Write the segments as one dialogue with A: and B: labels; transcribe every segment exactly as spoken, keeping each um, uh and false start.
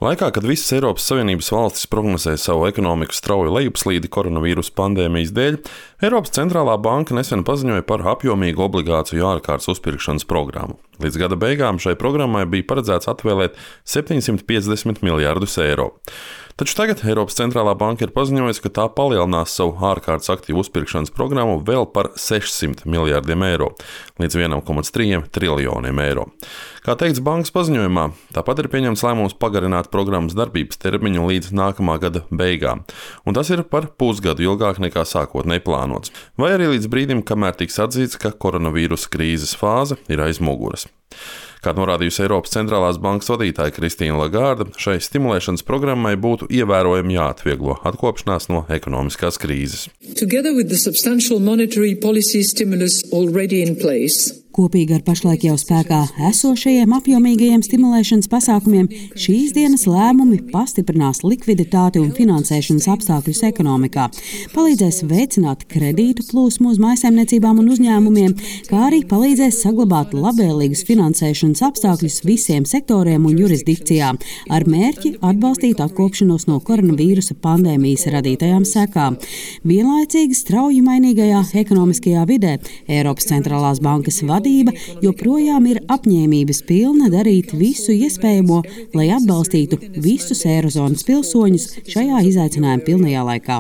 A: Laikā, kad visas Eiropas Savienības valstis prognozē savu ekonomiku strauju lejupslīdi koronavīrusa pandēmijas dēļ, Eiropas centrālā banka nesen paziņoja par apjomīgu obligāciju ārkārtas uzpirkšanas programmu. Līdz gada beigām šai programmai bija paredzēts atvēlēt septiņsimt piecdesmit miljardus eiro. Taču tagad Eiropas centrālā banka ir paziņojusi, ka tā palielinās savu ārkārtas aktīvu uzpirkšanas programmu vēl par sešsimt miljardiem eiro, līdz viens komats trīs triljoniem eiro. Kā teikts bankas paziņojumā, tāpat ir pieņemts lēmums pagarināt programmas darbības termiņu līdz nākamā gada beigām, un tas ir par pusgadu ilgāk nekā sākotnēji plānots, vai arī līdz brīdim, kamēr tiks atzīts, ka koronavīrusa krīzes fāze ir aiz muguras. Kā norādījusi Eiropas centrālās bankas vadītāja Kristīna Lagarde, šai stimulēšanas programmai būtu ievērojami jāatvieglo atkopšanās no ekonomiskās krīzes.
B: Together with the substantial monetary policy stimulus already in place,
C: kopīgi ar pašlaik jau spēkā esošajiem apjomīgajiem stimulēšanas pasākumiem, šīs dienas lēmumi pastiprinās likviditāti un finansēšanas apstākļus ekonomikā, palīdzēs veicināt kredītu plūsmu uz mājsaimniecībām un uzņēmumiem, kā arī palīdzēs saglabāt labvēlīgus finansēšanas apstākļus visiem sektoriem un jurisdikcijām, ar mērķi atbalstīt atkopšanos no koronavīrusa pandēmijas radītajām sekām. Vienlaicīgi strauji mainīgajā ekonomiskajā vidē Eiropas centrālās bankas vadība joprojām ir apņēmības pilna darīt visu iespējamo, lai atbalstītu visus Eirozonas pilsoņus šajā izaicinājuma pilnajā laikā.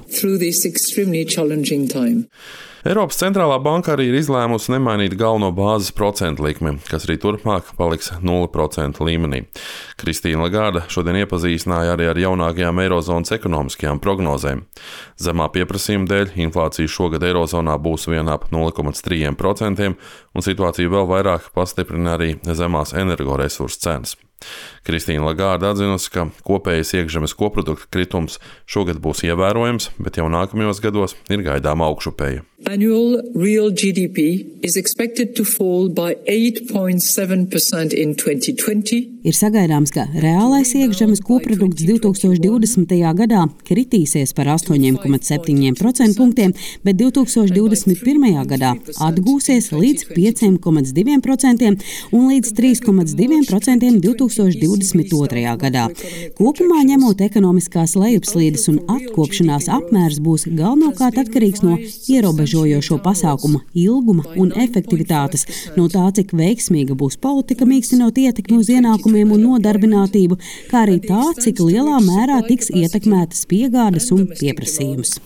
A: Eiropas centrālā banka arī ir izlēmusi nemainīt galveno bāzes procentu likmi, kas arī turpmāk paliks nulle procentu līmenī. Kristīna Lagarde šodien iepazīstināja arī ar jaunākajām Eirozonas ekonomiskajām prognozēm. Zemā pieprasījuma dēļ inflācija šogad Eirozonā būs vien ap nulle komats trīs procenti, un situāciju vēl vairāk pastiprina arī zemās energoresursu cenas. Kristīna Lagarde atzinusi, ka kopējais iekšzemes koprodukta kritums šogad būs ievērojams, bet jau nākamajos gados ir gaidāma augšupeja.
B: Annual real G D P is expected to fall by eight point seven percent in twenty twenty.
C: Ir sagaidāms, ka reālais iekšzemes koprodukts divtūkstoš divdesmitajā gadā kritīsies par astoņi komats septiņi procenta punktiem, bet divtūkstoš divdesmit pirmajā gadā atgūsies līdz pieci komats divi procenti un līdz trīs komats divi procenti divtūkstoš divdesmit otrajā gadā. Kopumā ņemot ekonomiskās lejupslīdes un atkopšanās apmērs būs galvenokārt atkarīgs no ierobežojošo pasākumu ilguma un efektivitātes, no tā, cik veiksmīga būs politika mīkstinot ietekmi uz ienākumiem un nodarbinātību, kā arī tā, cik lielā mērā tiks ietekmētas piegādes un pieprasījums.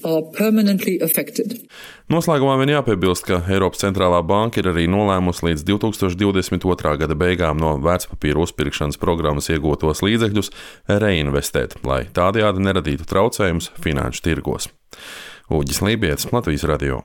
A: Noslēgumā vien jāpiebilst, ka Eiropas centrālā banka ir arī nolēmusi līdz divtūkstoš divdesmit otrā gada beigām no vērtspapīru uzpirkšanas programmas iegūtos līdzekļus reinvestēt, lai tādējādi neradītu traucējumus finanšu tirgos. Uģis Lībietis, Latvijas radio.